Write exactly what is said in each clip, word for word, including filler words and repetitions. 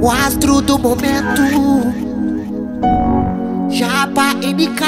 O astro do momento, Japa M K,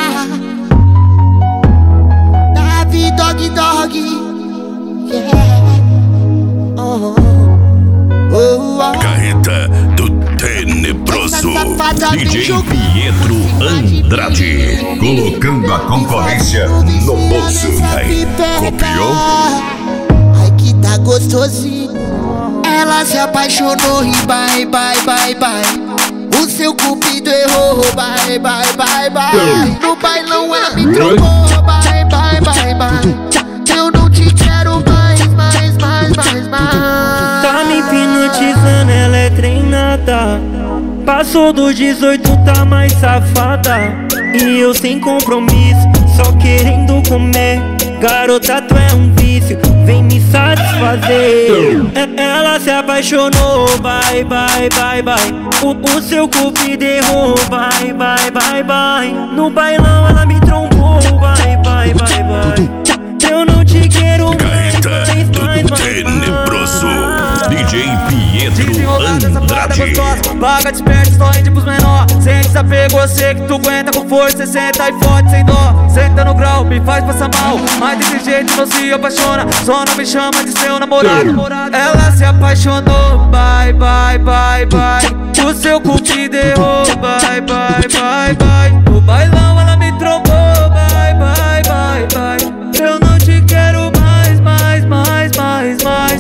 Davi Dog Dog, yeah. Oh, oh, oh. Carreta do Tenebroso, D J Pietro Andrade, colocando a concorrência no bolso. Aí, copiou? Ai que tá gostosinho. Ela se apaixonou e bye, bye, bye, bye. O seu cupido errou, bye, bye, bye, bye. No bailão ela me trocou, bye, bye, bye, bye. Eu não te quero mais, mais, mais, mais, mais. Tá me hipnotizando, ela é treinada. Passou dos dezoito, tá mais safada. E eu sem compromisso, só querendo comer. Garota, tu é um vício, vem me satisfazer. Ela se apaixonou, bye, bye, bye, bye. O, o seu cupido errou, bye, bye, bye, bye. No bailão ela me trombou, bye, bye, bye, bye. Eu não te quero mais, Carreta mais, do mais, Tenebroso, mais. D J Pietro Andrade. Vaga desperta, só rende pros menor. Sente desapego, eu sei que tu aguenta com força. Cê senta e forte, sem dó. Senta no grau, me faz passar mal. Mas desse jeito não se apaixona. Só não me chama de seu namorado. Ela se apaixonou, bye, bye, bye, bye. O seu cupido errou, bye, bye, bye, bye. No bailão ela me trombou, bye, bye, bye, bye. Eu não te quero mais, mais, mais, mais, mais.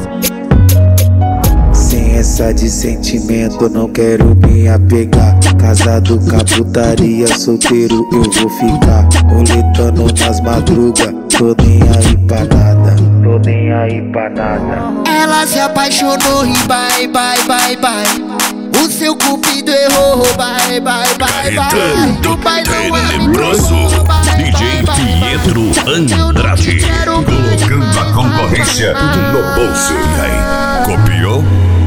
Sem essa de sentimento, não quero me apegar. Casado com a putaria, solteiro eu vou ficar. Roletando nas madrugas, tô nem aí pra nada. Tô nem aí pra nada. Ela se apaixonou e bye, bye, bye, bye. O seu cupido errou, bye, bye, bye, bye. Carreta do No bailão ela me Tenebroso, trocou, bye, D J bye, bye, bye. Pietro Andrade, colocando a concorrência no bolso. E aí, copiou?